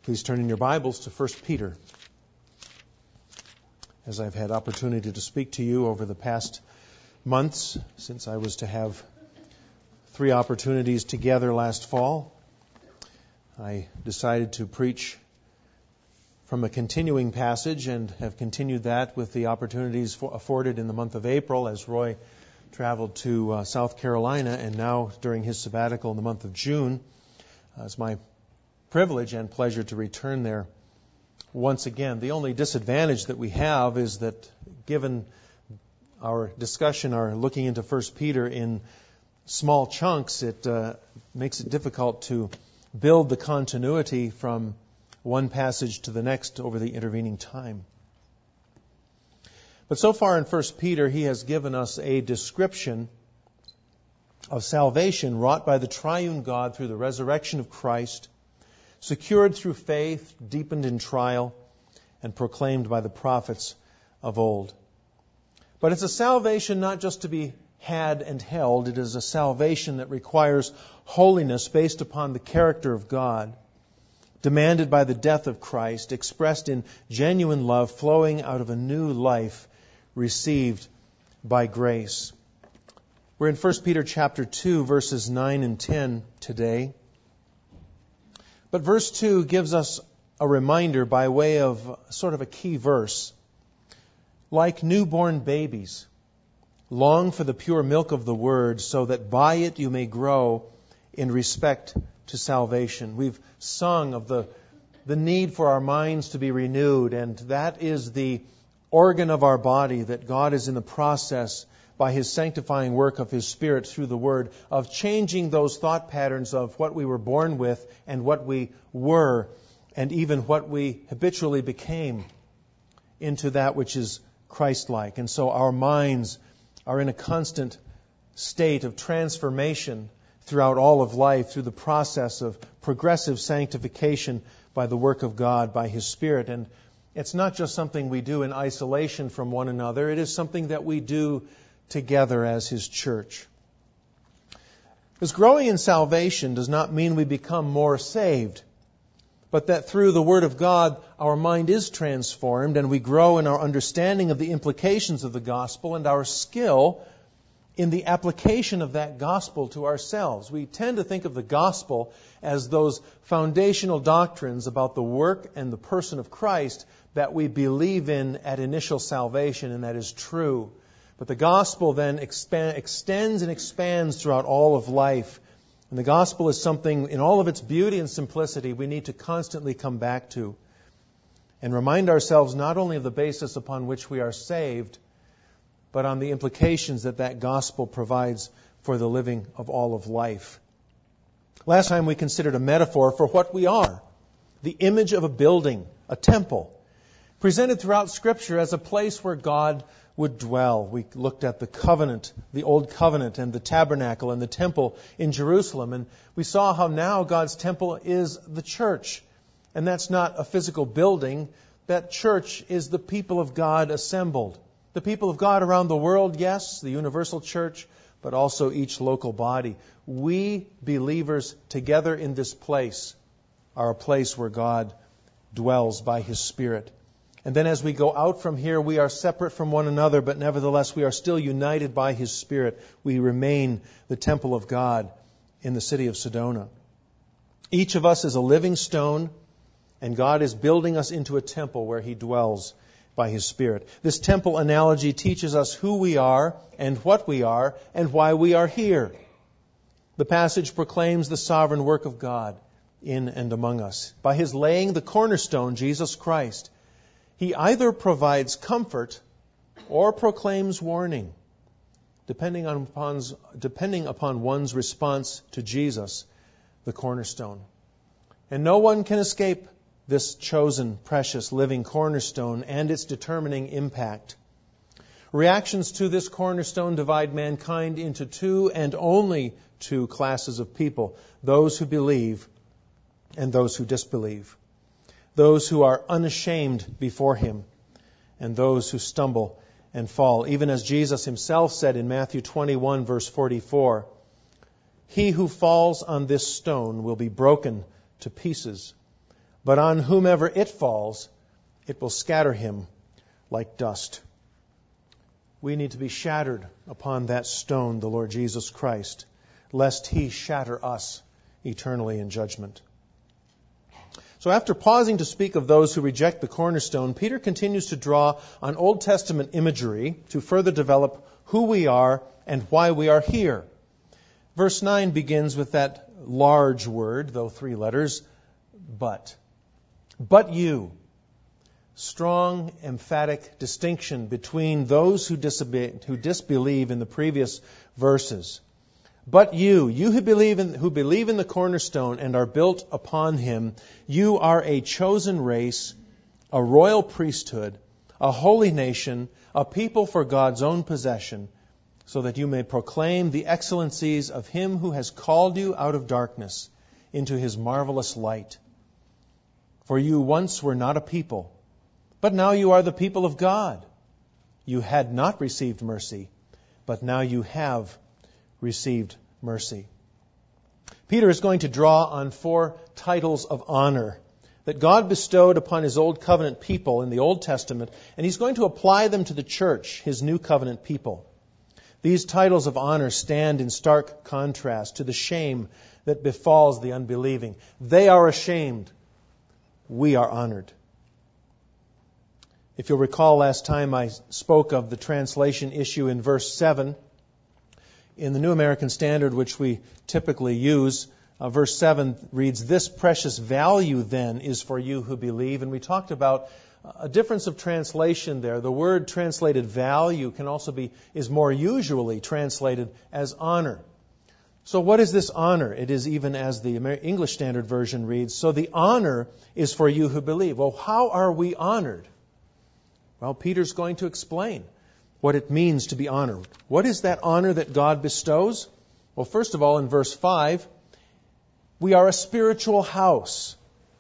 Please turn in your Bibles to 1 Peter. As I've had opportunity to speak to you over the past months, since I was to have 3 opportunities together last fall, I decided to preach from a continuing passage and have continued that with the opportunities afforded in the month of April as Roy traveled to South Carolina, and now during his sabbatical in the month of June. It's my privilege and pleasure to return there once again. The only disadvantage that we have is that given our discussion, our looking into 1 Peter in small chunks, it makes it difficult to build the continuity from one passage to the next over the intervening time. But so far in 1 Peter, he has given us a description of salvation wrought by the triune God through the resurrection of Christ, secured through faith, deepened in trial, and proclaimed by the prophets of old. But it's a salvation not just to be had and held. It is a salvation that requires holiness based upon the character of God, demanded by the death of Christ, expressed in genuine love, flowing out of a new life received by grace. We're in 1 Peter chapter 2, verses 9 and 10 today. But verse 2 gives us a reminder by way of sort of a key verse. Like newborn babies, long for the pure milk of the Word, so that by it you may grow in respect to salvation. We've sung of the need for our minds to be renewed, and that is the organ of our body that God is in the process by His sanctifying work of His Spirit through the Word of changing those thought patterns of what we were born with and what we were and even what we habitually became into that which is Christ-like. And so our minds are in a constant state of transformation throughout all of life through the process of progressive sanctification by the work of God, by His Spirit. And it's not just something we do in isolation from one another. It is something that we do together as His church. Because growing in salvation does not mean we become more saved, but that through the Word of God, our mind is transformed and we grow in our understanding of the implications of the gospel and our skill in the application of that gospel to ourselves. We tend to think of the gospel as those foundational doctrines about the work and the person of Christ that we believe in at initial salvation, and that is true. But the gospel then extends and expands throughout all of life. And the gospel is something, in all of its beauty and simplicity, we need to constantly come back to and remind ourselves not only of the basis upon which we are saved, but on the implications that that gospel provides for the living of all of life. Last time we considered a metaphor for what we are, the image of a building, a temple, presented throughout Scripture as a place where God would dwell. We looked at the covenant, the old covenant, and the tabernacle and the temple in Jerusalem. And we saw how now God's temple is the church. And that's not a physical building. That church is the people of God assembled. The people of God around the world, yes, the universal church, but also each local body. We believers together in this place are a place where God dwells by His Spirit. And then as we go out from here, we are separate from one another, but nevertheless we are still united by His Spirit. We remain the temple of God in the city of Sedona. Each of us is a living stone, and God is building us into a temple where He dwells by His Spirit. This temple analogy teaches us who we are and what we are and why we are here. The passage proclaims the sovereign work of God in and among us. By His laying the cornerstone, Jesus Christ, He either provides comfort or proclaims warning, depending upon one's response to Jesus, the cornerstone. And no one can escape this chosen, precious, living cornerstone and its determining impact. Reactions to this cornerstone divide mankind into 2 and only 2 classes of people: those who believe and those who disbelieve. Those who are unashamed before Him, and those who stumble and fall. Even as Jesus Himself said in Matthew 21, verse 44, "He who falls on this stone will be broken to pieces, but on whomever it falls, it will scatter him like dust. We need to be shattered upon that stone, the Lord Jesus Christ, lest He shatter us eternally in judgment. So after pausing to speak of those who reject the cornerstone, Peter continues to draw on Old Testament imagery to further develop who we are and why we are here. Verse 9 begins with that large word, though 3 letters, but. But you. Strong, emphatic distinction between those who disbelieve in the previous verses. But you who believe in the cornerstone and are built upon him, you are a chosen race, a royal priesthood, a holy nation, a people for God's own possession, so that you may proclaim the excellencies of him who has called you out of darkness into his marvelous light. For you once were not a people, but now you are the people of God. You had not received mercy, but now you have received mercy. Peter is going to draw on 4 titles of honor that God bestowed upon His Old Covenant people in the Old Testament, and He's going to apply them to the church, His New Covenant people. These titles of honor stand in stark contrast to the shame that befalls the unbelieving. They are ashamed. We are honored. If you'll recall, last time I spoke of the translation issue in verse 7. In the New American Standard, which we typically use, verse 7 reads, "This precious value then is for you who believe." And we talked about a difference of translation there. The word translated value is more usually translated as honor. So what is this honor? It is even as the English Standard Version reads, "So the honor is for you who believe." Well, how are we honored? Well, Peter's going to explain what it means to be honored. What is that honor that God bestows? Well, first of all, in verse 5, we are a spiritual house.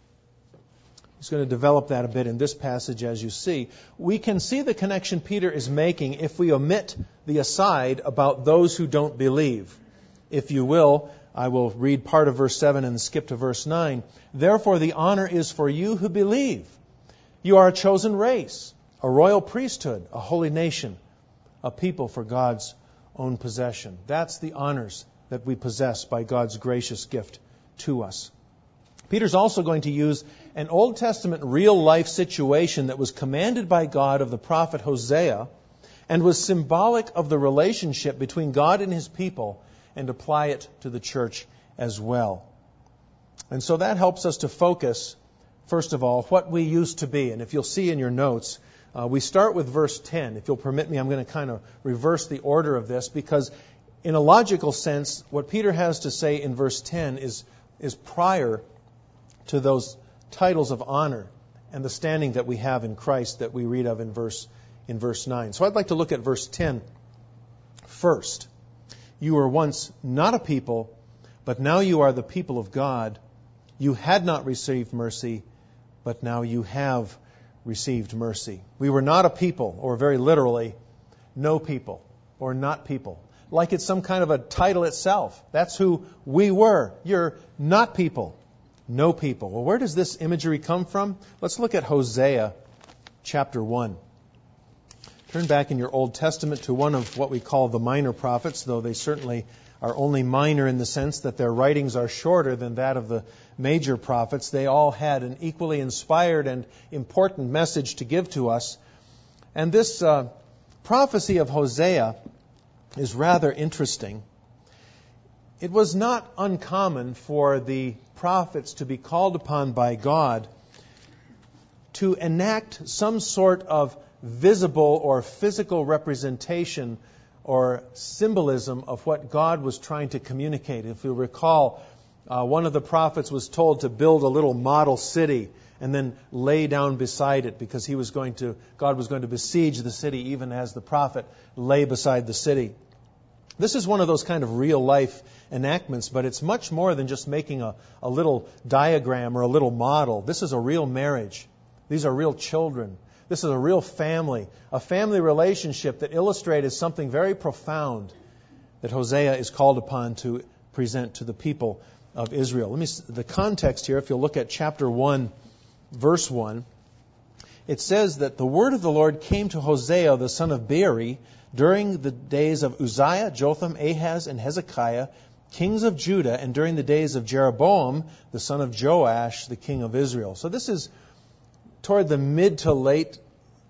He's going to develop that a bit in this passage, as you see. We can see the connection Peter is making if we omit the aside about those who don't believe. If you will, I will read part of verse 7 and skip to verse 9. "Therefore the honor is for you who believe. You are a chosen race, a royal priesthood, a holy nation, a people for God's own possession." That's the honors that we possess by God's gracious gift to us. Peter's also going to use an Old Testament real-life situation that was commanded by God of the prophet Hosea and was symbolic of the relationship between God and His people, and apply it to the church as well. And so that helps us to focus, first of all, what we used to be. And if you'll see in your notes, we start with verse 10. If you'll permit me, I'm going to kind of reverse the order of this, because in a logical sense, what Peter has to say in verse 10 is prior to those titles of honor and the standing that we have in Christ that we read of in verse 9. So I'd like to look at verse 10 first. "You were once not a people, but now you are the people of God. You had not received mercy, but now you have received mercy." We were not a people, or very literally, no people, or not people. Like it's some kind of a title itself. That's who we were. You're not people, no people. Well, where does this imagery come from? Let's look at Hosea chapter 1. Turn back in your Old Testament to one of what we call the minor prophets, though they certainly are only minor in the sense that their writings are shorter than that of the major prophets. They all had an equally inspired and important message to give to us. And this prophecy of Hosea is rather interesting. It was not uncommon for the prophets to be called upon by God to enact some sort of visible or physical representation or symbolism of what God was trying to communicate. If you recall, one of the prophets was told to build a little model city and then lay down beside it, because God was going to besiege the city even as the prophet lay beside the city. This is one of those kind of real-life enactments, but it's much more than just making a little diagram or a little model. This is a real marriage. These are real children. This is a real family, a family relationship that illustrated something very profound that Hosea is called upon to present to the people of Israel. The context here, if you'll look at chapter 1 verse 1, it says that the word of the Lord came to Hosea, the son of Beeri, during the days of Uzziah, Jotham, Ahaz, and Hezekiah, kings of Judah, and during the days of Jeroboam, the son of Joash, the king of Israel. So this is toward the mid to late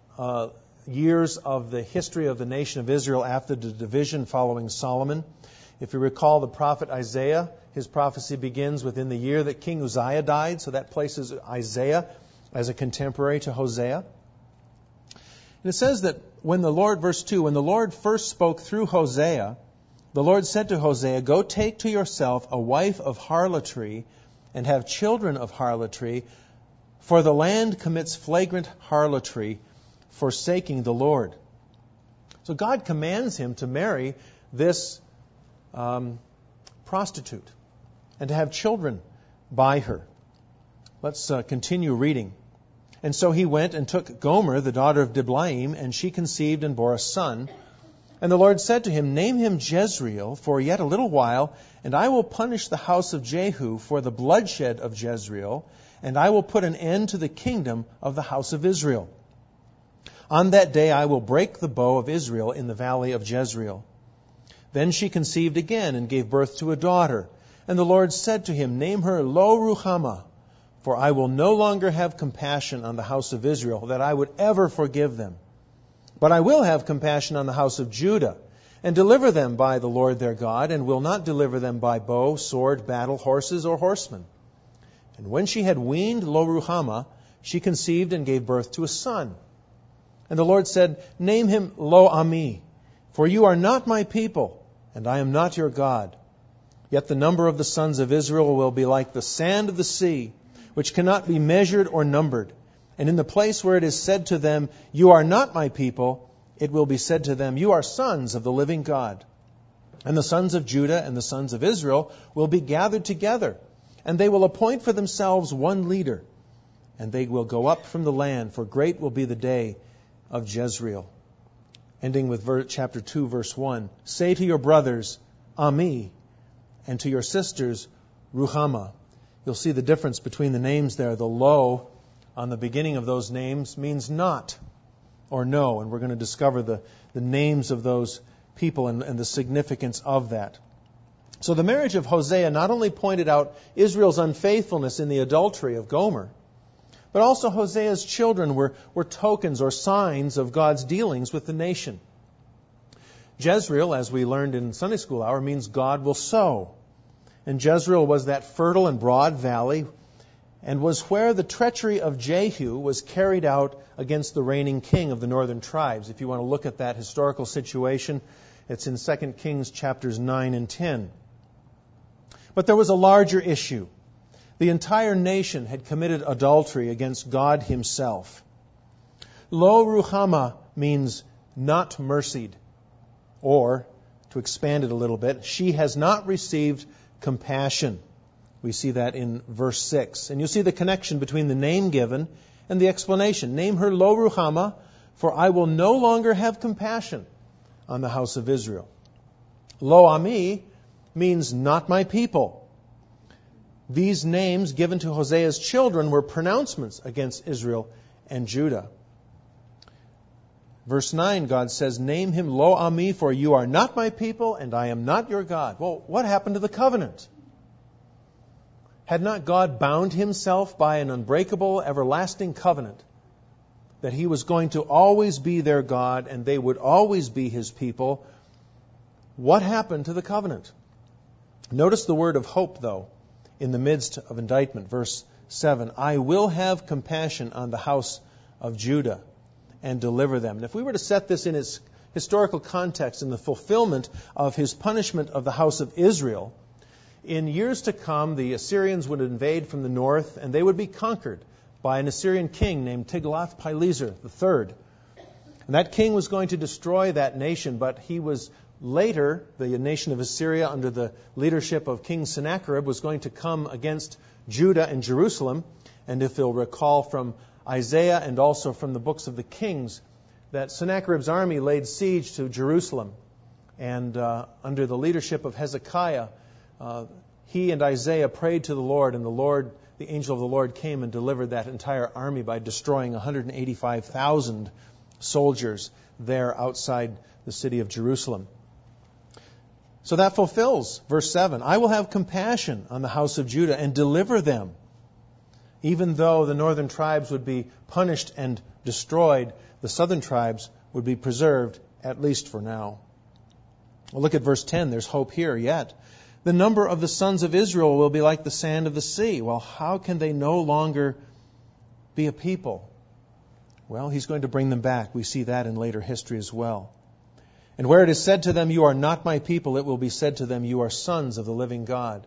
years of the history of the nation of Israel after the division following Solomon. If you recall the prophet Isaiah, his prophecy begins within the year that King Uzziah died, so that places Isaiah as a contemporary to Hosea. And it says that when the Lord, verse 2, when the Lord first spoke through Hosea, the Lord said to Hosea, "Go take to yourself a wife of harlotry and have children of harlotry, for the land commits flagrant harlotry, forsaking the Lord." So God commands him to marry this prostitute and to have children by her. Let's continue reading. "And so he went and took Gomer, the daughter of Diblaim, and she conceived and bore a son. And the Lord said to him, 'Name him Jezreel, for yet a little while, and I will punish the house of Jehu for the bloodshed of Jezreel, and I will put an end to the kingdom of the house of Israel. On that day I will break the bow of Israel in the valley of Jezreel.' Then she conceived again and gave birth to a daughter. And the Lord said to him, 'Name her Lo-Ruhamah, for I will no longer have compassion on the house of Israel, that I would ever forgive them. But I will have compassion on the house of Judah, and deliver them by the Lord their God, and will not deliver them by bow, sword, battle, horses, or horsemen.' And when she had weaned Lo-Ruhamah, she conceived and gave birth to a son. And the Lord said, 'Name him Lo-Ami, for you are not my people, and I am not your God. Yet the number of the sons of Israel will be like the sand of the sea, which cannot be measured or numbered. And in the place where it is said to them, "You are not my people," it will be said to them, "You are sons of the living God." And the sons of Judah and the sons of Israel will be gathered together, and they will appoint for themselves one leader, and they will go up from the land, for great will be the day of Jezreel." Ending with chapter 2, verse 1. "Say to your brothers, Ami, and to your sisters, Ruhamah." You'll see the difference between the names there. The lo on the beginning of those names means not or no, and we're going to discover the names of those people and the significance of that. So the marriage of Hosea not only pointed out Israel's unfaithfulness in the adultery of Gomer, but also Hosea's children were tokens or signs of God's dealings with the nation. Jezreel, as we learned in Sunday School Hour, means God will sow. And Jezreel was that fertile and broad valley, and was where the treachery of Jehu was carried out against the reigning king of the northern tribes. If you want to look at that historical situation, it's in 2 Kings chapters 9 and 10. But there was a larger issue. The entire nation had committed adultery against God himself. Lo-Ruhamah means not mercied, or, to expand it a little bit, she has not received compassion. We see that in verse 6. And you see the connection between the name given and the explanation. "Name her Lo-Ruhamah, for I will no longer have compassion on the house of Israel." Lo-Ami means not my people. These names given to Hosea's children were pronouncements against Israel and Judah. Verse 9, God says, "Name him Lo-Ami, for you are not my people, and I am not your God." Well, what happened to the covenant? Had not God bound himself by an unbreakable, everlasting covenant that he was going to always be their God and they would always be his people? What happened to the covenant? Notice the word of hope, though, in the midst of indictment. Verse 7, "I will have compassion on the house of Judah and deliver them." And if we were to set this in its historical context, in the fulfillment of his punishment of the house of Israel, in years to come, the Assyrians would invade from the north, and they would be conquered by an Assyrian king named Tiglath-Pileser III. And that king was going to destroy that nation, but he was later, the nation of Assyria, under the leadership of King Sennacherib, was going to come against Judah and Jerusalem. And if you'll recall from Isaiah and also from the books of the Kings, that Sennacherib's army laid siege to Jerusalem. And under the leadership of Hezekiah, he and Isaiah prayed to the Lord, and the Lord the angel of the Lord came and delivered that entire army by destroying 185,000 soldiers there outside the city of Jerusalem. So that fulfills verse 7. I will have compassion on the house of Judah and deliver them. Even though the northern tribes would be punished and destroyed, the southern tribes would be preserved, at least for now. Well, look at verse 10. There's hope here yet. The number of the sons of Israel will be like the sand of the sea. Well, how can they no longer be a people? Well, He's going to bring them back. We see that in later history as well. And where it is said to them, you are not my people, it will be said to them, you are sons of the living God.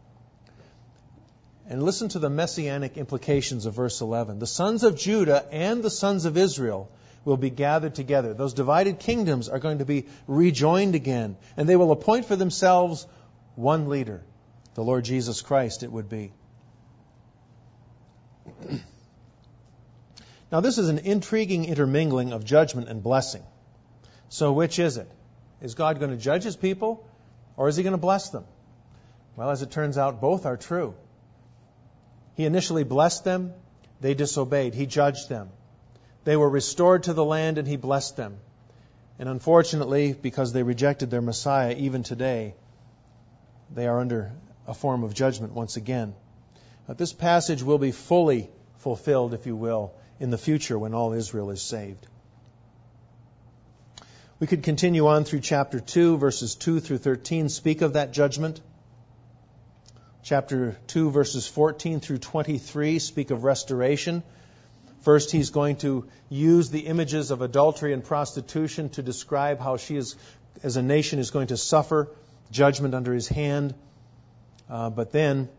And listen to the messianic implications of verse 11. The sons of Judah and the sons of Israel will be gathered together. Those divided kingdoms are going to be rejoined again. And they will appoint for themselves one leader. The Lord Jesus Christ it would be. Now this is an intriguing intermingling of judgment and blessing. So which is it? Is God going to judge His people, or is He going to bless them? Well, as it turns out, both are true. He initially blessed them. They disobeyed. He judged them. They were restored to the land, and He blessed them. And unfortunately, because they rejected their Messiah, even today, they are under a form of judgment once again. But this passage will be fully fulfilled, if you will, in the future when all Israel is saved. We could continue on through chapter 2, verses 2 through 13, speak of that judgment. Chapter 2, verses 14 through 23, speak of restoration. First, he's going to use the images of adultery and prostitution to describe how she is, as a nation, is going to suffer judgment under his hand. But then,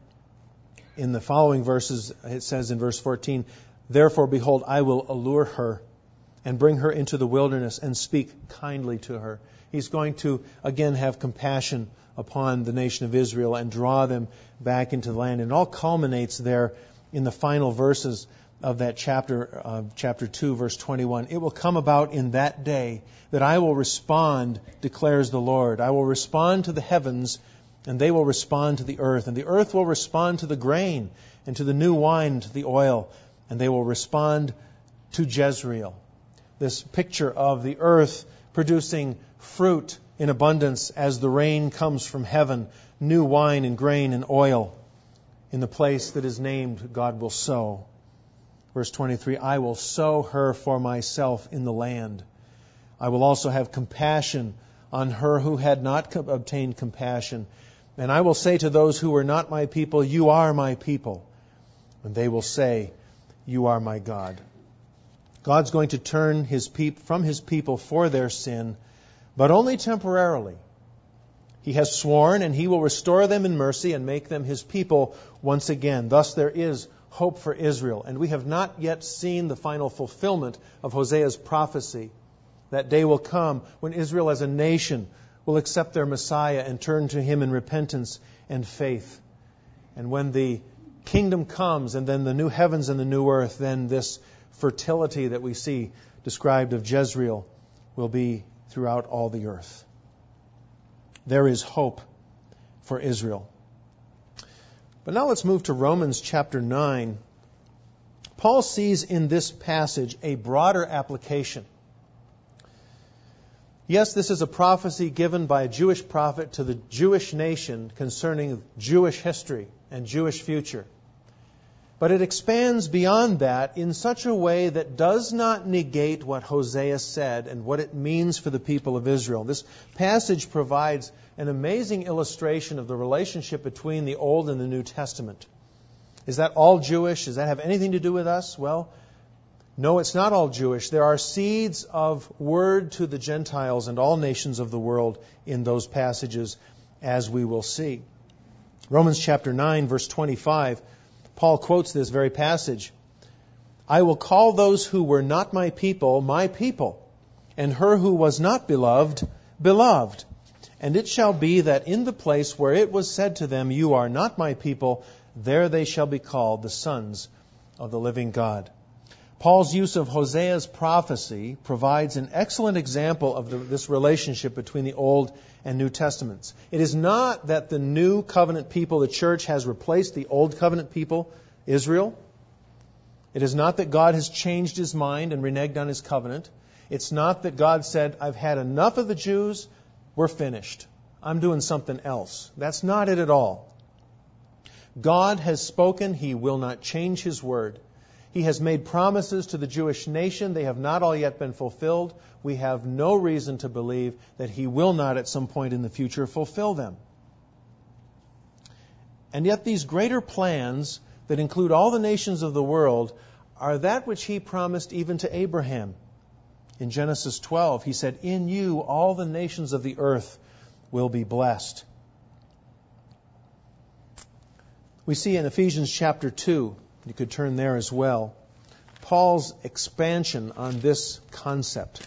in the following verses, it says in verse 14, therefore, behold, I will allure her and bring her into the wilderness and speak kindly to her. He's going to, again, have compassion upon the nation of Israel and draw them back into the land. And it all culminates there in the final verses of that chapter 2, verse 21. It will come about in that day that I will respond, declares the Lord. I will respond to the heavens, and they will respond to the earth. And the earth will respond to the grain, and to the new wine, and to the oil. And they will respond to Jezreel. This picture of the earth producing fruit in abundance as the rain comes from heaven, new wine and grain and oil in the place that is named God will sow. Verse 23, I will sow her for myself in the land. I will also have compassion on her who had not obtained compassion. And I will say to those who were not my people, you are my people. And they will say, you are my God. God's going to turn from His people for their sin, but only temporarily. He has sworn, and He will restore them in mercy and make them His people once again. Thus there is hope for Israel. And we have not yet seen the final fulfillment of Hosea's prophecy. That day will come when Israel as a nation will accept their Messiah and turn to Him in repentance and faith. And when the kingdom comes, and then the new heavens and the new earth, then this fertility that we see described of Jezreel will be throughout all the earth. There is hope for Israel. But now let's move to Romans chapter 9. Paul sees in this passage a broader application. Yes, this is a prophecy given by a Jewish prophet to the Jewish nation concerning Jewish history and Jewish future. But it expands beyond that in such a way that does not negate what Hosea said and what it means for the people of Israel. This passage provides an amazing illustration of the relationship between the Old and the New Testament. Is that all Jewish? Does that have anything to do with us? Well, no, it's not all Jewish. There are seeds of word to the Gentiles and all nations of the world in those passages, as we will see. Romans chapter 9, verse 25, Paul quotes this very passage. I will call those who were not my people, and her who was not beloved, beloved. And it shall be that in the place where it was said to them, you are not my people, there they shall be called the sons of the living God. Paul's use of Hosea's prophecy provides an excellent example of this relationship between the Old and New Testaments. It is not that the New Covenant people, the church, has replaced the Old Covenant people. Israel. It is not that God has changed His mind and reneged on His covenant. It's not that God said, I've had enough of the Jews, we're finished. I'm doing something else. That's not it at all. God has spoken. He will not change His word. He has made promises to the Jewish nation. They have not all yet been fulfilled. We have no reason to believe that He will not at some point in the future fulfill them. And yet these greater plans that include all the nations of the world are that which He promised even to Abraham. In Genesis 12, He said, in you all the nations of the earth will be blessed. We see in Ephesians chapter 2, you could turn there as well, Paul's expansion on this concept.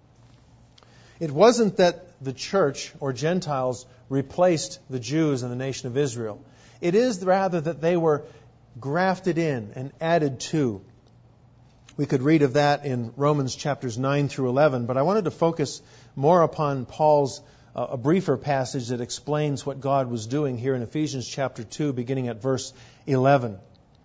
It wasn't that the church or Gentiles replaced the Jews in the nation of Israel. It is rather that they were grafted in and added to. We could read of that in Romans chapters 9 through 11, but I wanted to focus more upon Paul's a briefer passage that explains what God was doing here in Ephesians chapter 2, beginning at verse 11.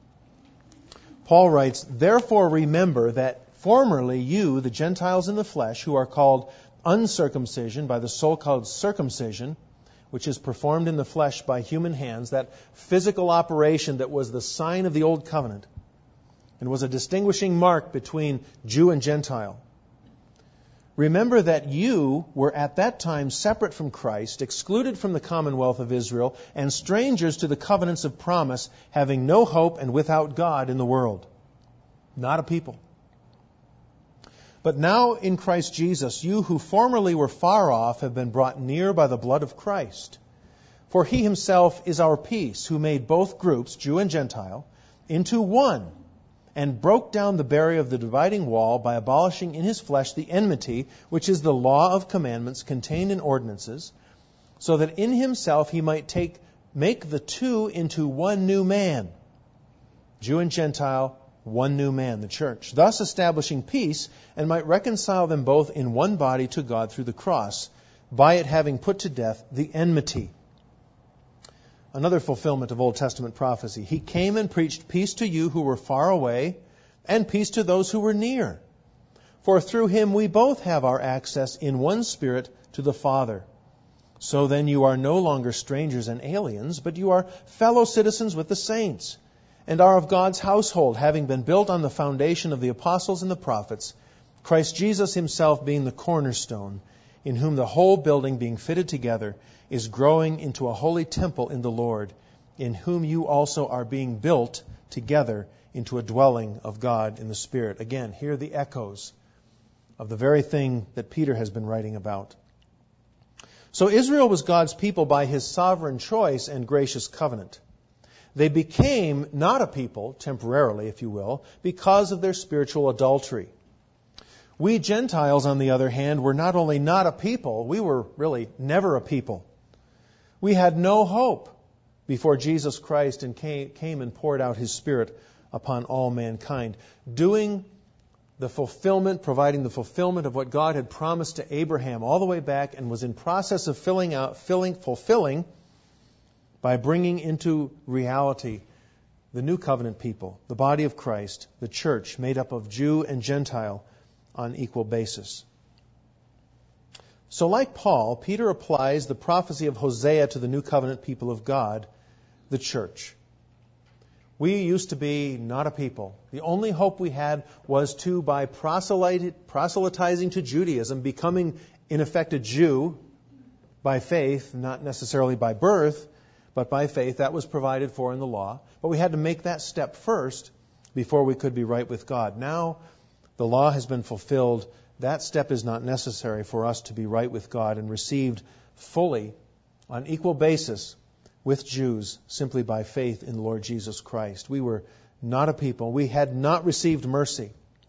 Paul writes, therefore remember that formerly you, the Gentiles in the flesh, who are called uncircumcision by the so-called circumcision, which is performed in the flesh by human hands, that physical operation that was the sign of the old covenant, and was a distinguishing mark between Jew and Gentile. Remember that you were at that time separate from Christ, excluded from the commonwealth of Israel, and strangers to the covenants of promise, having no hope and without God in the world. Not a people. But now in Christ Jesus, you who formerly were far off have been brought near by the blood of Christ. For He Himself is our peace, who made both groups, Jew and Gentile, into one, and broke down the barrier of the dividing wall by abolishing in His flesh the enmity, which is the law of commandments contained in ordinances, so that in Himself He might make the two into one new man, Jew and Gentile, one new man, the church, thus establishing peace, and might reconcile them both in one body to God through the cross, by it having put to death the enmity. Another fulfillment of Old Testament prophecy. He came and preached peace to you who were far away, and peace to those who were near. For through Him we both have our access in one Spirit to the Father. So then you are no longer strangers and aliens, but you are fellow citizens with the saints, and are of God's household, having been built on the foundation of the apostles and the prophets, Christ Jesus Himself being the cornerstone, in whom the whole building being fitted together is growing into a holy temple in the Lord, in whom you also are being built together into a dwelling of God in the Spirit. Again, hear the echoes of the very thing that Peter has been writing about. So Israel was God's people by His sovereign choice and gracious covenant. They became not a people, temporarily, if you will, because of their spiritual adultery. We Gentiles, on the other hand, were not only not a people, we were really never a people. We had no hope before Jesus Christ came and poured out His Spirit upon all mankind, doing the fulfillment, providing the fulfillment of what God had promised to Abraham all the way back, and was in process of fulfilling by bringing into reality the new covenant people, the body of Christ, the church made up of Jew and Gentile on equal basis. So like Paul, Peter applies the prophecy of Hosea to the new covenant people of God, the church. We used to be not a people. The only hope we had was to, by proselytizing to Judaism, becoming in effect a Jew by faith, not necessarily by birth, but by faith. That was provided for in the law. But we had to make that step first before we could be right with God. Now the law has been fulfilled. That step is not necessary for us to be right with God and received fully on equal basis with Jews simply by faith in the Lord Jesus Christ. We were not a people. We had not received mercy.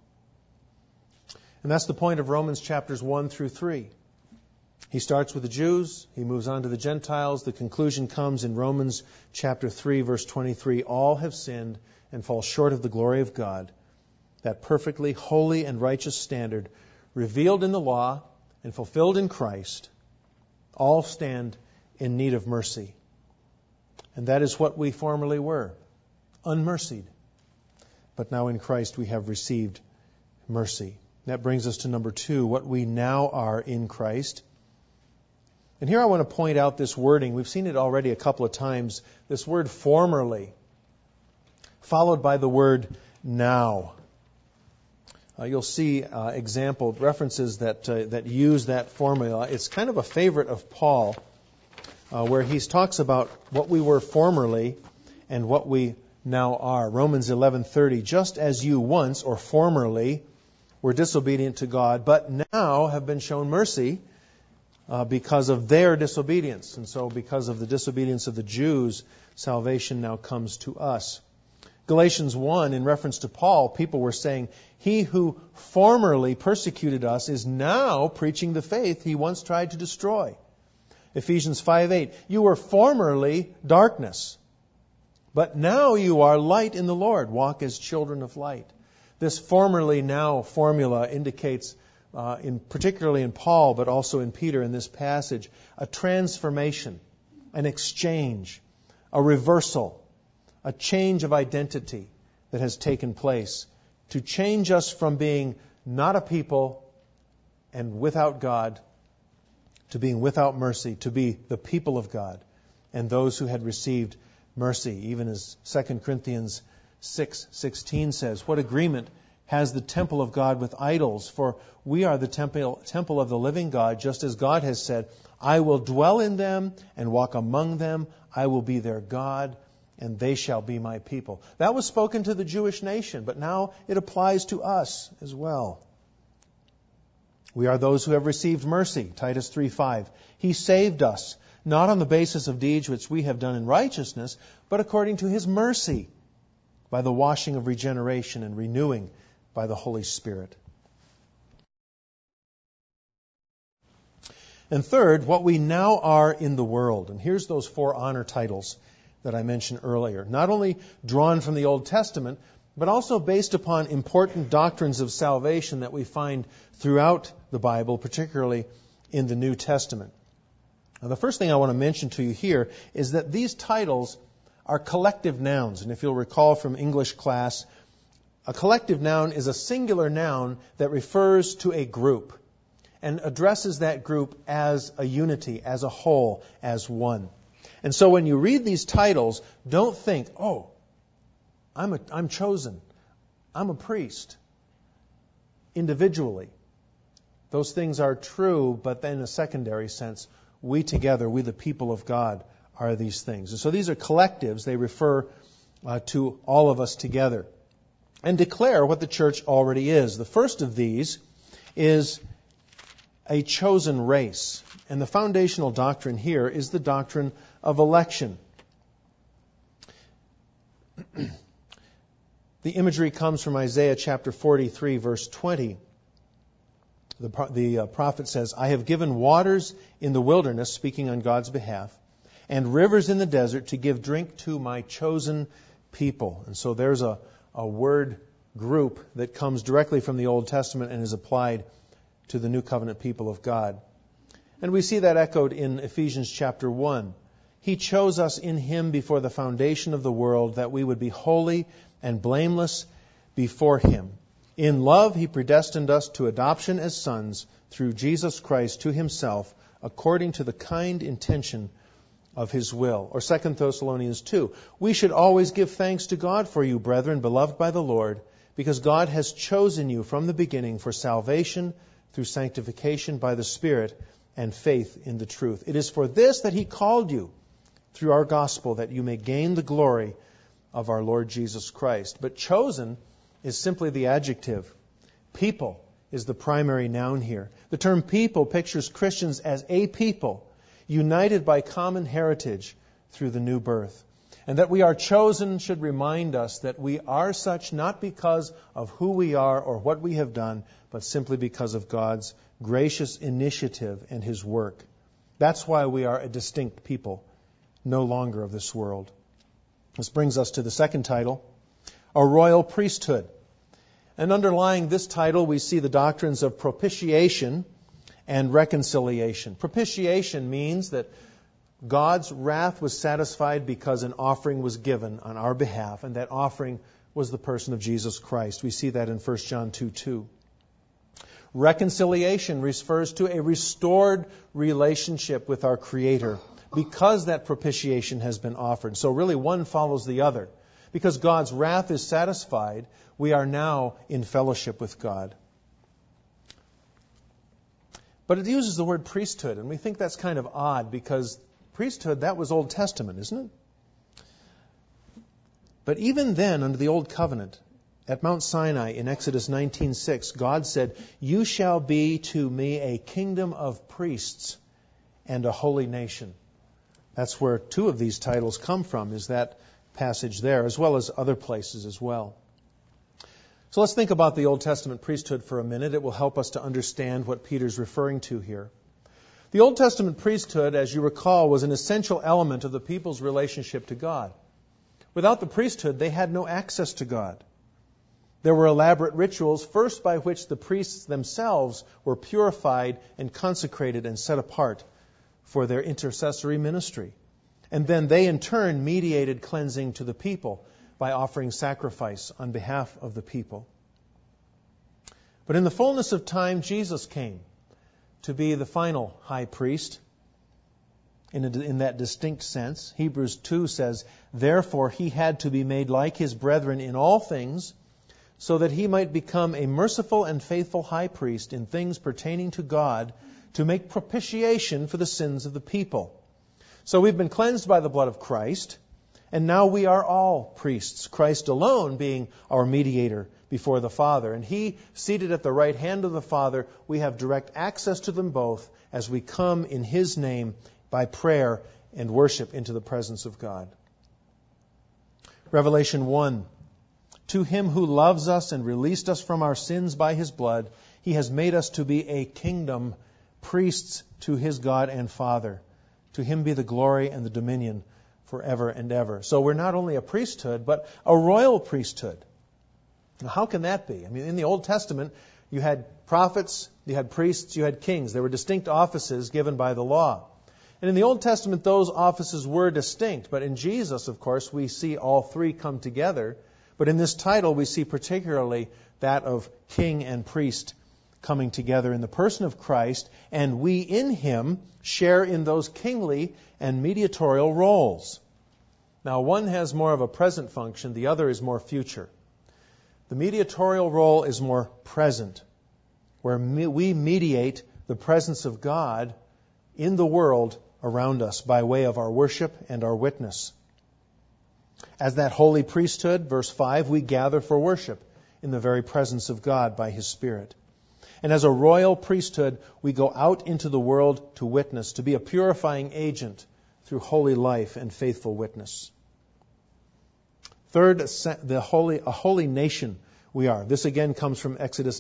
And that's the point of Romans chapters 1 through 3. He starts with the Jews. He moves on to the Gentiles. The conclusion comes in Romans chapter 3, verse 23. All have sinned and fall short of the glory of God, that perfectly holy and righteous standard revealed in the law and fulfilled in Christ. All stand in need of mercy. And that is what we formerly were. unmercied. But now in Christ we have received mercy. That brings us to number 2, what we now are in Christ. And here I want to point out this wording. We've seen it already a couple of times. This word formerly, followed by the word now. You'll see example references that use that formula. It's kind of a favorite of Paul, where he talks about what we were formerly and what we now are. Romans 11:30, just as you once or formerly were disobedient to God, but now have been shown mercy because of their disobedience. And so because of the disobedience of the Jews, salvation now comes to us. Galatians 1, in reference to Paul, people were saying, he who formerly persecuted us is now preaching the faith he once tried to destroy. Ephesians 5:8, you were formerly darkness, but now you are light in the Lord. Walk as children of light. This formerly now formula indicates, particularly in Paul, but also in Peter in this passage, a transformation, an exchange, a reversal, a change of identity that has taken place to change us from being not a people and without God to being without mercy, to be the people of God and those who had received mercy. Even as 2 Corinthians 6:16 says, what agreement has the temple of God with idols? For we are the temple of the living God, just as God has said, I will dwell in them and walk among them. I will be their God, and they shall be my people. That was spoken to the Jewish nation, but now it applies to us as well. We are those who have received mercy, Titus 3:5. He saved us, not on the basis of deeds which we have done in righteousness, but according to His mercy, by the washing of regeneration and renewing by the Holy Spirit. And third, what we now are in the world. And here's those 4 honor titles that I mentioned earlier. Not only drawn from the Old Testament, but also based upon important doctrines of salvation that we find throughout the Bible, particularly in the New Testament. Now, the first thing I want to mention to you here is that these titles are collective nouns. And if you'll recall from English class, a collective noun is a singular noun that refers to a group and addresses that group as a unity, as a whole, as one. And so when you read these titles, don't think, oh, I'm chosen. I'm a priest. Individually. Those things are true, but then in a secondary sense, we together, we the people of God, are these things. And so these are collectives. They refer to all of us together and declare what the church already is. The first of these is a chosen race. And the foundational doctrine here is the doctrine of election. The imagery comes from Isaiah chapter 43, verse 20. The prophet says, I have given waters in the wilderness, speaking on God's behalf, and rivers in the desert to give drink to my chosen people. And so there's a word group that comes directly from the Old Testament and is applied to the New Covenant people of God. And we see that echoed in Ephesians chapter 1. He chose us in Him before the foundation of the world that we would be holy and blameless before Him. In love, He predestined us to adoption as sons through Jesus Christ to Himself, according to the kind intention of His will. Or 2 Thessalonians 2. We should always give thanks to God for you, brethren, beloved by the Lord, because God has chosen you from the beginning for salvation through sanctification by the Spirit and faith in the truth. It is for this that He called you through our gospel, that you may gain the glory of our Lord Jesus Christ. But chosen is simply the adjective. People is the primary noun here. The term people pictures Christians as a people, united by common heritage through the new birth. And that we are chosen should remind us that we are such not because of who we are or what we have done, but simply because of God's gracious initiative and His work. That's why we are a distinct people, no longer of this world. This brings us to the second title, a royal priesthood. And underlying this title, we see the doctrines of propitiation and reconciliation. Propitiation means that God's wrath was satisfied because an offering was given on our behalf, and that offering was the person of Jesus Christ. We see that in 1 John 2:2. Reconciliation refers to a restored relationship with our Creator because that propitiation has been offered. So really one follows the other. Because God's wrath is satisfied, we are now in fellowship with God. But it uses the word priesthood, and we think that's kind of odd because priesthood, that was Old Testament, isn't it? But even then, under the Old Covenant, at Mount Sinai in Exodus 19:6, God said, "You shall be to me a kingdom of priests and a holy nation." That's where two of these titles come from, is that passage there, as well as other places as well. So let's think about the Old Testament priesthood for a minute. It will help us to understand what Peter's referring to here. The Old Testament priesthood, as you recall, was an essential element of the people's relationship to God. Without the priesthood, they had no access to God. There were elaborate rituals, first by which the priests themselves were purified and consecrated and set apart for their intercessory ministry. And then they in turn mediated cleansing to the people by offering sacrifice on behalf of the people. But in the fullness of time, Jesus came to be the final high priest in that distinct sense. Hebrews 2 says, "Therefore he had to be made like his brethren in all things, so that he might become a merciful and faithful high priest in things pertaining to God, to make propitiation for the sins of the people." So we've been cleansed by the blood of Christ, and now we are all priests, Christ alone being our mediator before the Father. And He, seated at the right hand of the Father, we have direct access to them both as we come in His name by prayer and worship into the presence of God. Revelation 1. "To Him who loves us and released us from our sins by His blood, He has made us to be a kingdom, priests to His God and Father. To Him be the glory and the dominion forever and ever." So we're not only a priesthood, but a royal priesthood. Now, how can that be? I mean, in the Old Testament, you had prophets, you had priests, you had kings. There were distinct offices given by the law. And in the Old Testament, those offices were distinct. But in Jesus, of course, we see all three come together. But in this title, we see particularly that of king and priest coming together in the person of Christ, and we in Him share in those kingly and mediatorial roles. Now, one has more of a present function, the other is more future. The mediatorial role is more present, where we mediate the presence of God in the world around us by way of our worship and our witness. As that holy priesthood, verse 5, we gather for worship in the very presence of God by His Spirit. And as a royal priesthood, we go out into the world to witness, to be a purifying agent through holy life and faithful witness. Third, a holy nation we are. This again comes from Exodus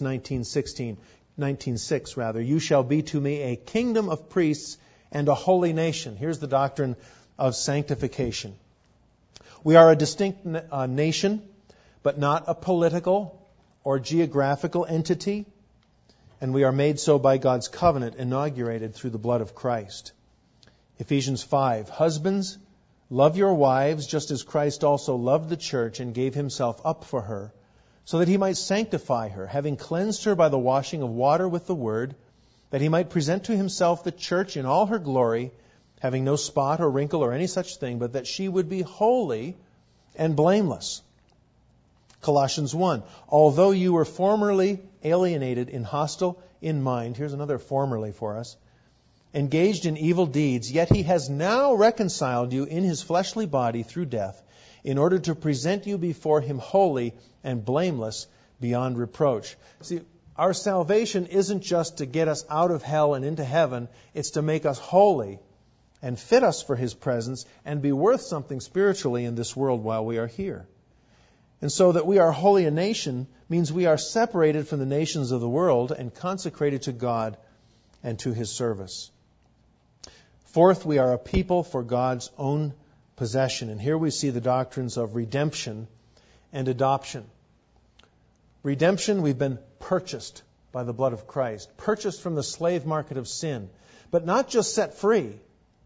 19:6. "You shall be to me a kingdom of priests and a holy nation." Here's the doctrine of sanctification. We are a distinct nation, but not a political or geographical entity. And we are made so by God's covenant inaugurated through the blood of Christ. Ephesians 5, "Husbands, love your wives just as Christ also loved the church and gave Himself up for her, so that He might sanctify her, having cleansed her by the washing of water with the word, that He might present to Himself the church in all her glory, having no spot or wrinkle or any such thing, but that she would be holy and blameless." Colossians 1, "Although you were formerly alienated and hostile in mind," here's another formerly for us, "engaged in evil deeds, yet He has now reconciled you in His fleshly body through death, in order to present you before Him holy and blameless beyond reproach." See, our salvation isn't just to get us out of hell and into heaven, it's to make us holy and fit us for His presence and be worth something spiritually in this world while we are here. And so that we are holy a nation means we are separated from the nations of the world and consecrated to God and to His service. Fourth, we are a people for God's own possession. And here we see the doctrines of redemption and adoption. Redemption, we've been purchased by the blood of Christ, purchased from the slave market of sin, but not just set free.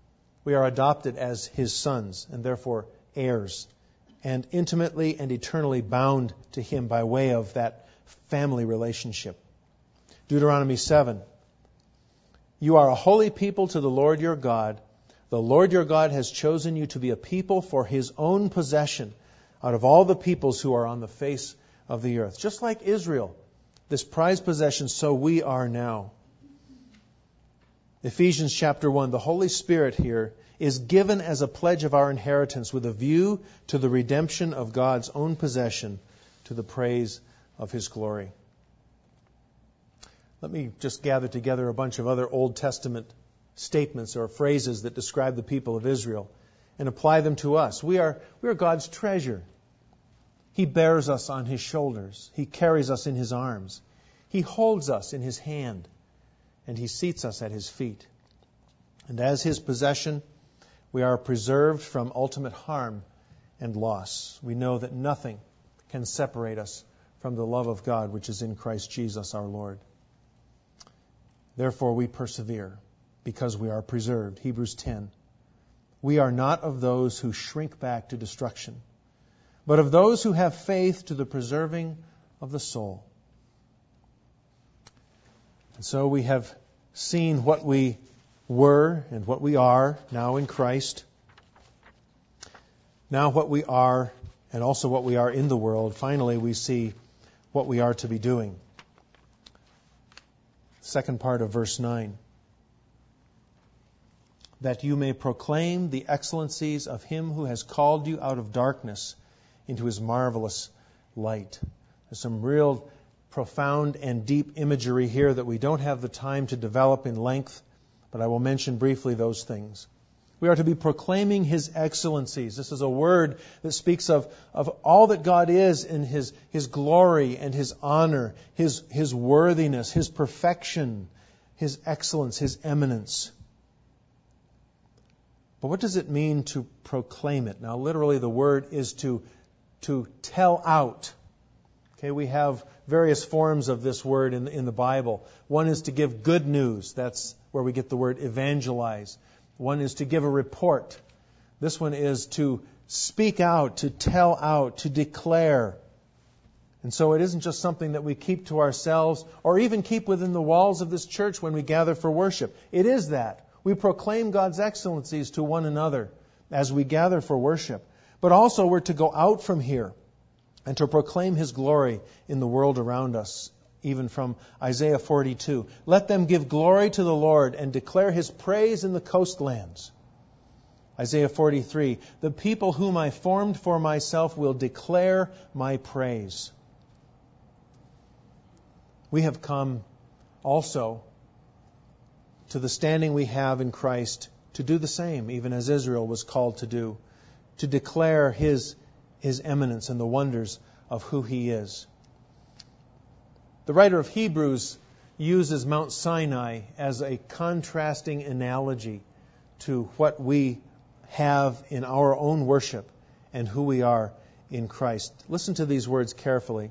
we are adopted as His sons and therefore heirs, and intimately and eternally bound to Him by way of that family relationship. Deuteronomy 7. You are a holy people to the Lord your God. The Lord your God has chosen you to be a people for His own possession out of all the peoples who are on the face of the earth. Just like Israel, this prized possession, so we are now. Ephesians chapter 1, the Holy Spirit here is given as a pledge of our inheritance with a view to the redemption of God's own possession to the praise of His glory. Let me just gather together a bunch of other Old Testament statements or phrases that describe the people of Israel and apply them to us. We are God's treasure. He bears us on His shoulders. He carries us in His arms. He holds us in His hand, and He seats us at His feet. And as His possession, we are preserved from ultimate harm and loss. We know that nothing can separate us from the love of God which is in Christ Jesus our Lord. Therefore we persevere, because we are preserved. Hebrews 10. We are not of those who shrink back to destruction, but of those who have faith to the preserving of the soul. And so we have seen what we were and what we are now in Christ. Now what we are and also what we are in the world. Finally, we see what we are to be doing. Second part of verse 9. That you may proclaim the excellencies of Him who has called you out of darkness into His marvelous light. There's some real profound and deep imagery here that we don't have the time to develop in length, but I will mention briefly those things. We are to be proclaiming His excellencies. This is a word that speaks of all that God is in His glory and His honor, His worthiness, His perfection, His excellence, His eminence. But what does it mean to proclaim it? Now, literally, the word is to tell out. Okay, we have various forms of this word in the Bible. One is to give good news. That's where we get the word evangelize. One is to give a report. This one is to speak out, to tell out, to declare. And so it isn't just something that we keep to ourselves or even keep within the walls of this church when we gather for worship. It is that. We proclaim God's excellencies to one another as we gather for worship. But also we're to go out from here and to proclaim His glory in the world around us, even from Isaiah 42. Let them give glory to the Lord and declare His praise in the coastlands. Isaiah 43. The people whom I formed for myself will declare my praise. We have come also to the standing we have in Christ to do the same, even as Israel was called to do, to declare His eminence and the wonders of who He is. The writer of Hebrews uses Mount Sinai as a contrasting analogy to what we have in our own worship and who we are in Christ. Listen to these words carefully.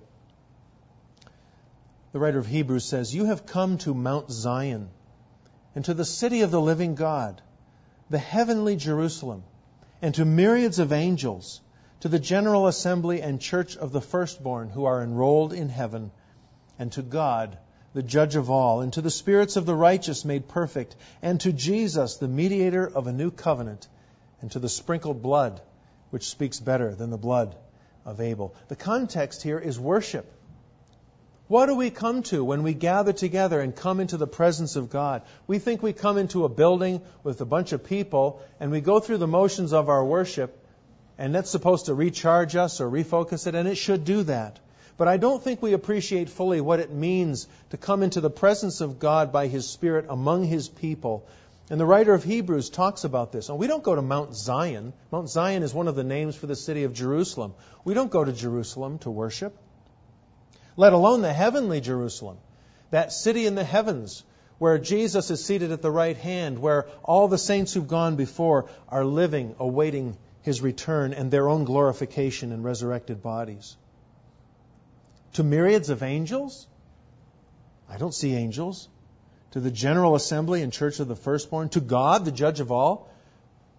The writer of Hebrews says, "You have come to Mount Zion and to the city of the living God, the heavenly Jerusalem, and to myriads of angels, to the general assembly and church of the firstborn who are enrolled in heaven, and to God, the judge of all, and to the spirits of the righteous made perfect, and to Jesus, the mediator of a new covenant, and to the sprinkled blood, which speaks better than the blood of Abel." The context here is worship. What do we come to when we gather together and come into the presence of God? We think we come into a building with a bunch of people and we go through the motions of our worship, and that's supposed to recharge us or refocus it, and it should do that. But I don't think we appreciate fully what it means to come into the presence of God by His Spirit among His people. And the writer of Hebrews talks about this. And we don't go to Mount Zion. Mount Zion is one of the names for the city of Jerusalem. We don't go to Jerusalem to worship, let alone the heavenly Jerusalem, that city in the heavens where Jesus is seated at the right hand, where all the saints who've gone before are living, awaiting His return and their own glorification in resurrected bodies. To myriads of angels? I don't see angels. To the general assembly and church of the firstborn? To God, the judge of all?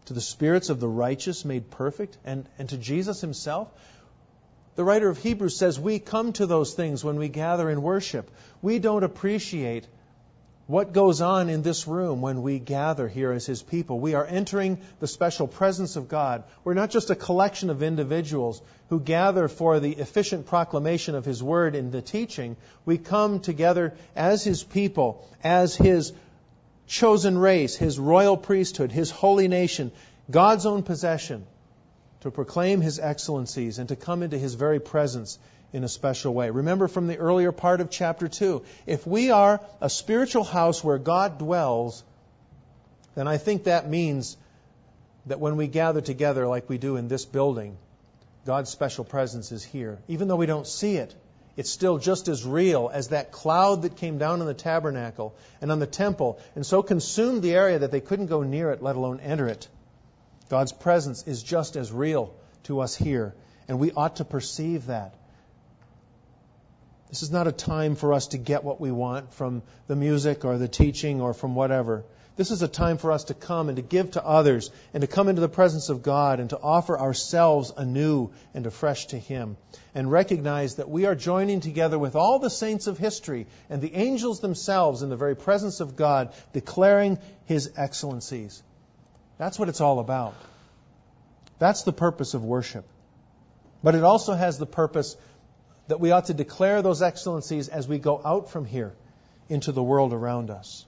to the spirits of the righteous made perfect, and to Jesus Himself? The writer of Hebrews says we come to those things when we gather in worship. We don't appreciate what goes on in this room when we gather here as His people. We are entering the special presence of God. We're not just a collection of individuals who gather for the efficient proclamation of His Word in the teaching. We come together as His people, as His chosen race, His royal priesthood, His holy nation, God's own possession, to proclaim His excellencies and to come into His very presence in a special way. Remember from the earlier part of chapter 2, if we are a spiritual house where God dwells, then I think that means that when we gather together like we do in this building, God's special presence is here. Even though we don't see it, it's still just as real as that cloud that came down on the tabernacle and on the temple and so consumed the area that they couldn't go near it, let alone enter it. God's presence is just as real to us here, and we ought to perceive that. This is not a time for us to get what we want from the music or the teaching or from whatever. This is a time for us to come and to give to others and to come into the presence of God and to offer ourselves anew and afresh to Him and recognize that we are joining together with all the saints of history and the angels themselves in the very presence of God, declaring His excellencies. That's what it's all about. That's the purpose of worship. But it also has the purpose that we ought to declare those excellencies as we go out from here into the world around us.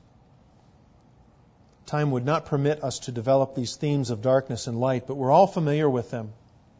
Time would not permit us to develop these themes of darkness and light, but we're all familiar with them.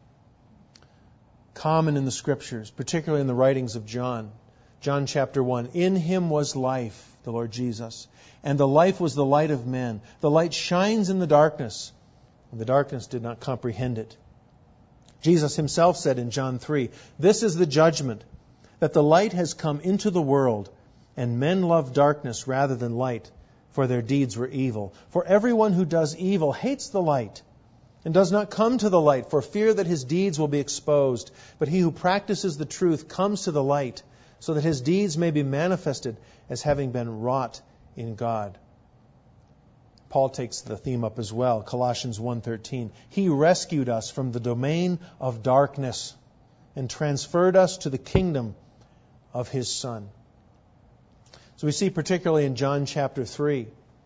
Common in the Scriptures, particularly in the writings of John. John chapter 1, in Him was life, the Lord Jesus, and the life was the light of men. The light shines in the darkness, and the darkness did not comprehend it. Jesus Himself said in John 3, this is the judgment, that the light has come into the world, and men love darkness rather than light, for their deeds were evil. For everyone who does evil hates the light, and does not come to the light, for fear that his deeds will be exposed. But he who practices the truth comes to the light, so that his deeds may be manifested as having been wrought in God. Paul takes the theme up as well. Colossians 1:13. He rescued us from the domain of darkness and transferred us to the kingdom of His Son. So we see particularly in John chapter 3,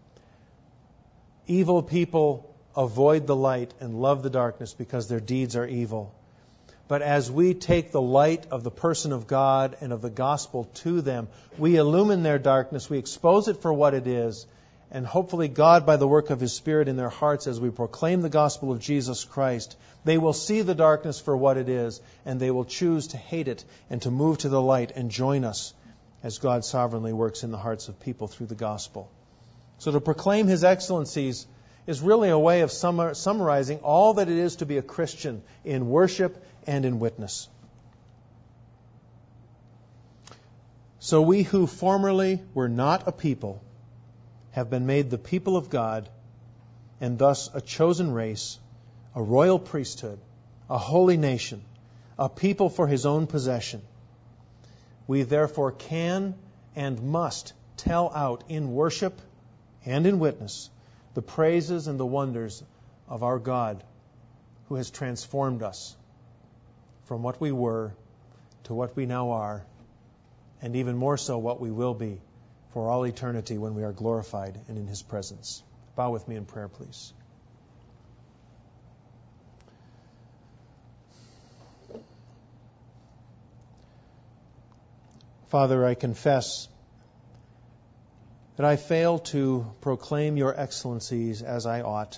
evil people avoid the light and love the darkness because their deeds are evil. But as we take the light of the person of God and of the gospel to them, we illumine their darkness, we expose it for what it is, and hopefully God, by the work of His Spirit in their hearts as we proclaim the gospel of Jesus Christ, they will see the darkness for what it is, and they will choose to hate it and to move to the light and join us as God sovereignly works in the hearts of people through the gospel. So to proclaim His excellencies is really a way of summarizing all that it is to be a Christian in worship and in witness. So we who formerly were not a people have been made the people of God, and thus a chosen race, a royal priesthood, a holy nation, a people for His own possession. We therefore can and must tell out in worship and in witness the praises and the wonders of our God, who has transformed us from what we were to what we now are, and even more so what we will be for all eternity when we are glorified and in His presence. Bow with me in prayer, please. Father, I confess that I fail to proclaim Your excellencies as I ought.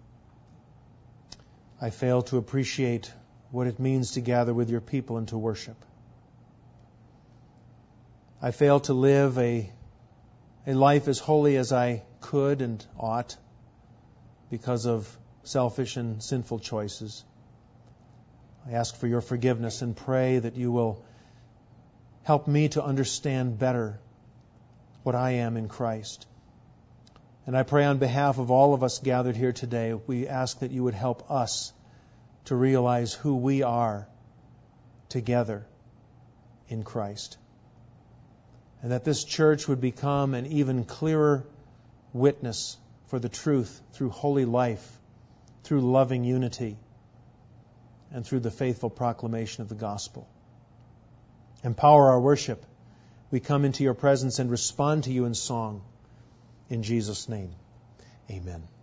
I fail to appreciate what it means to gather with Your people and to worship. I fail to live a life as holy as I could and ought because of selfish and sinful choices. I ask for Your forgiveness and pray that You will help me to understand better what I am in Christ. And I pray on behalf of all of us gathered here today, we ask that You would help us to realize who we are together in Christ. And that this church would become an even clearer witness for the truth through holy life through loving unity and through the faithful proclamation of the gospel. Empower our worship. We come into your presence and respond to you in song. In Jesus' name, amen.